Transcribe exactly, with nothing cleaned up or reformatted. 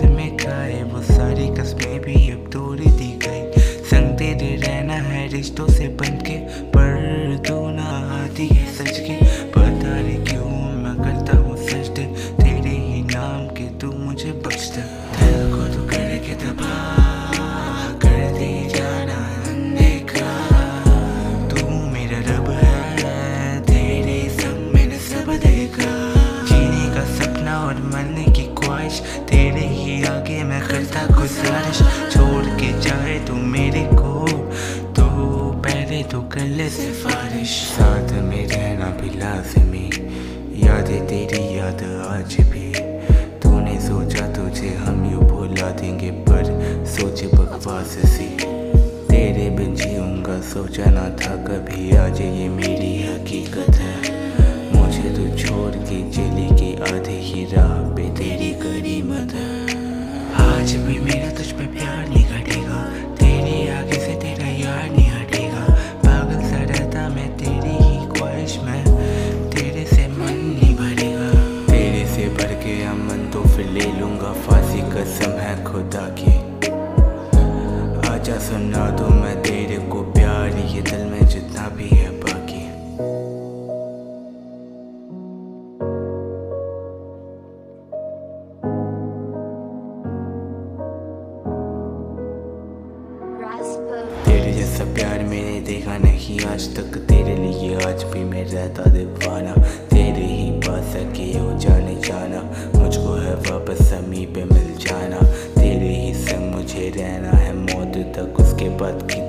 से में खाए वो सारी कस्में भी अब तोड़ दी गई। संग तेरे रहना है रिश्तों से बंध के, पर तू ना आती है सच के। पता नहीं क्यों मैं करता हूँ सजदे तेरे ही नाम के, तू मुझे बख्श दे। दिल को तू करके तबाह कर दे जाना अनदेखा, तू मेरा रब है तेरे संग मैंने सब देखा। जीने का सपना और मरने की ख्वाहिश तेरे ही आगे मैं करता गुजारिश। छोड़ के जाए तू मेरे को तो पहले तो कर ले सिफारिश। साथ में रहना भी लाज़मी, यादें तेरी याद आज भी। तूने सोचा तुझे हम यूँ भुला देंगे, पर सोचे बकवास सी। तेरे बिन जीऊँगा सोचा ना था कभी, आज ये मेरी हकीकत है। मुझे तू छोड़ के चली गई आधी ही राह पे तेरी करीमत है। आज भी मेरा तुझ पे प्यार नहीं घटेगा, तेरे आगे से तेरा यार नहीं हटेगा। पागल सा रहता मैं तेरी ही ख्वाहिश में, तेरे से मन नहीं भरेगा। तेरे से भर के अमन तो फिर ले लूँगा फांसी, कसम है खुदा की। आजा सुना दो मैं तेरे को प्यार, ये दिल में जितना भी है बाकी। तेरे जैसा प्यार मैंने देखा नहीं आज तक, तेरे लिए आज भी मैं रहता दीवाना। तेरे ही पास सके हो जाने जाना, मुझको है वापस समी पे मिल जाना। तेरे ही संग मुझे रहना है मौत तक, उसके बाद की